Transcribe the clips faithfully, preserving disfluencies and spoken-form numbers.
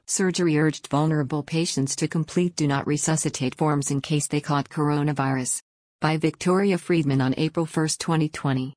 Surgery urged vulnerable patients to complete do not resuscitate forms in case they caught coronavirus. By Victoria Friedman on April first, twenty twenty.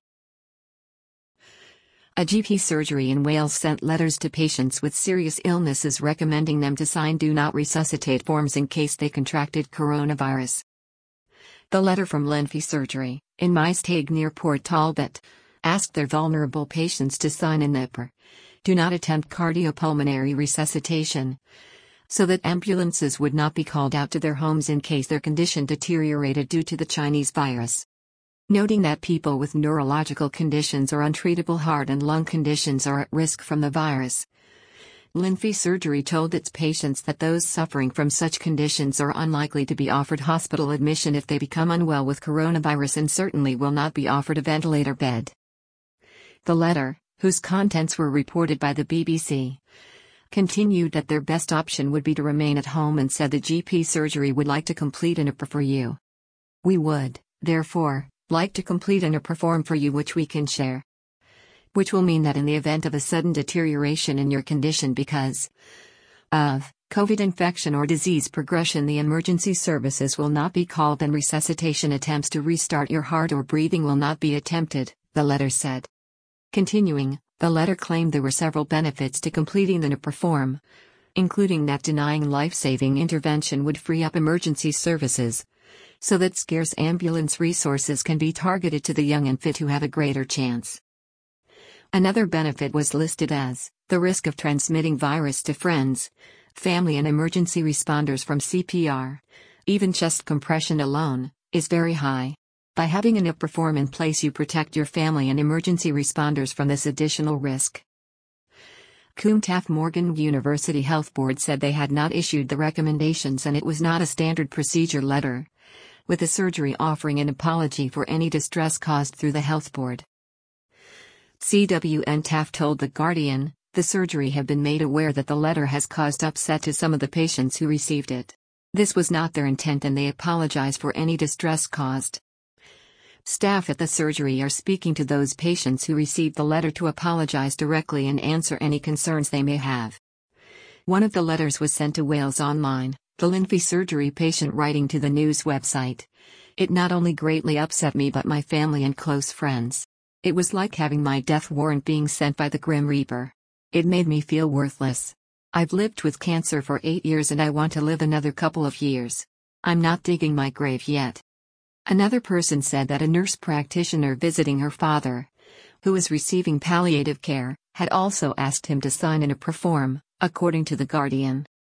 A G P surgery in Wales sent letters to patients with serious illnesses recommending them to sign do not resuscitate forms in case they contracted coronavirus. The letter from Lenfi Surgery, in Maesteg near Port Talbot, asked their vulnerable patients to sign in the P R, do not attempt cardiopulmonary resuscitation, so that ambulances would not be called out to their homes in case their condition deteriorated due to the Chinese virus. Noting that people with neurological conditions or untreatable heart and lung conditions are at risk from the virus, Lenfi Surgery told its patients that those suffering from such conditions are unlikely to be offered hospital admission if they become unwell with coronavirus and certainly will not be offered a ventilator bed. The letter, whose contents were reported by the B B C, continued that their best option would be to remain at home and said the G P surgery would like to complete an O P R for you. We would, therefore, like to complete an O P R form for you which we can share. Which will mean that in the event of a sudden deterioration in your condition because of COVID infection or disease progression, the emergency services will not be called and resuscitation attempts to restart your heart or breathing will not be attempted, the letter said. Continuing, the letter claimed there were several benefits to completing the N P R form, including that denying life-saving intervention would free up emergency services, so that scarce ambulance resources can be targeted to the young and fit who have a greater chance. Another benefit was listed as the risk of transmitting virus to friends, family and emergency responders from C P R, even chest compression alone, is very high. By having an O P R form in place, you protect your family and emergency responders from this additional risk. Cwm Taf Morgan University Health Board said they had not issued the recommendations and it was not a standard procedure letter, with the surgery offering an apology for any distress caused through the health board. C W N Taf told The Guardian, the surgery have been made aware that the letter has caused upset to some of the patients who received it. This was not their intent and they apologize for any distress caused. Staff at the surgery are speaking to those patients who received the letter to apologize directly and answer any concerns they may have. One of the letters was sent to Wales Online, the Lenfi Surgery patient writing to the news website. It not only greatly upset me but my family and close friends. It was like having my death warrant being sent by the Grim Reaper. It made me feel worthless. I've lived with cancer for eight years and I want to live another couple of years. I'm not digging my grave yet. Another person said that a nurse practitioner visiting her father, who was receiving palliative care, had also asked him to sign an O P R form, according to The Guardian.